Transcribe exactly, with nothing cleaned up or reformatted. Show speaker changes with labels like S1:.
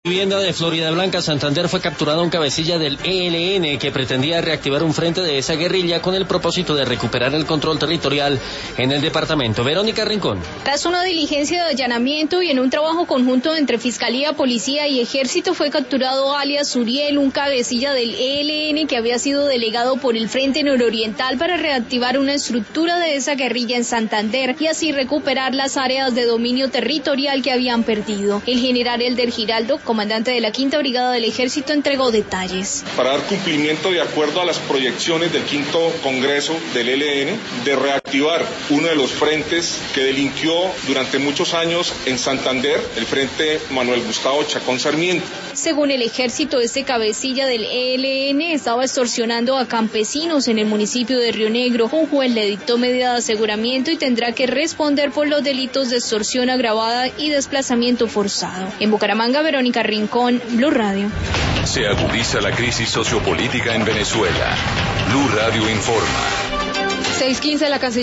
S1: Vivienda de Florida Blanca, Santander, fue capturado un cabecilla del E L N que pretendía reactivar un frente de esa guerrilla con el propósito de recuperar el control territorial en el departamento. Verónica Rincón.
S2: Tras una diligencia de allanamiento y en un trabajo conjunto entre Fiscalía, Policía y Ejército, fue capturado alias Uriel, un cabecilla del E L N que había sido delegado por el Frente Nororiental para reactivar una estructura de esa guerrilla en Santander y así recuperar las áreas de dominio territorial que habían perdido. El general Elder Giraldo, comandante de la Quinta Brigada del Ejército, entregó detalles.
S3: Para dar cumplimiento de acuerdo a las proyecciones del quinto Congreso del E L N de reactivar uno de los frentes que delinquió durante muchos años en Santander, el Frente Manuel Gustavo Chacón Sarmiento.
S2: Según el Ejército, este cabecilla del E L N estaba extorsionando a campesinos en el municipio de Río Negro. Un juez le dictó medida de aseguramiento y tendrá que responder por los delitos de extorsión agravada y desplazamiento forzado. En Bucaramanga, Verónica Rincón, Blue Radio.
S4: Se agudiza la crisis sociopolítica en Venezuela. Blue Radio informa.
S2: seis quince, la Cancillería